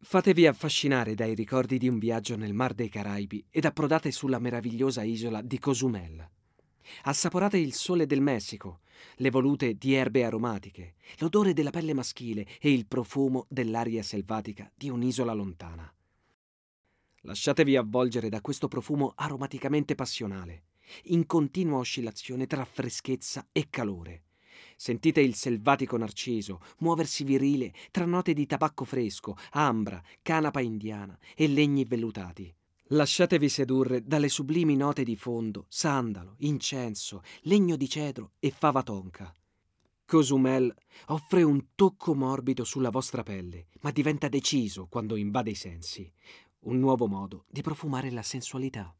Fatevi affascinare dai ricordi di un viaggio nel Mar dei Caraibi ed approdate sulla meravigliosa isola di Cozumel. Assaporate il sole del Messico, le volute di erbe aromatiche, l'odore della pelle maschile e il profumo dell'aria selvatica di un'isola lontana. Lasciatevi avvolgere da questo profumo aromaticamente passionale, in continua oscillazione tra freschezza e calore. Sentite il selvatico narciso muoversi virile tra note di tabacco fresco, ambra, canapa indiana e legni vellutati. Lasciatevi sedurre dalle sublimi note di fondo, sandalo, incenso, legno di cedro e fava tonka. Cozumel offre un tocco morbido sulla vostra pelle, ma diventa deciso quando invade i sensi. Un nuovo modo di profumare la sensualità.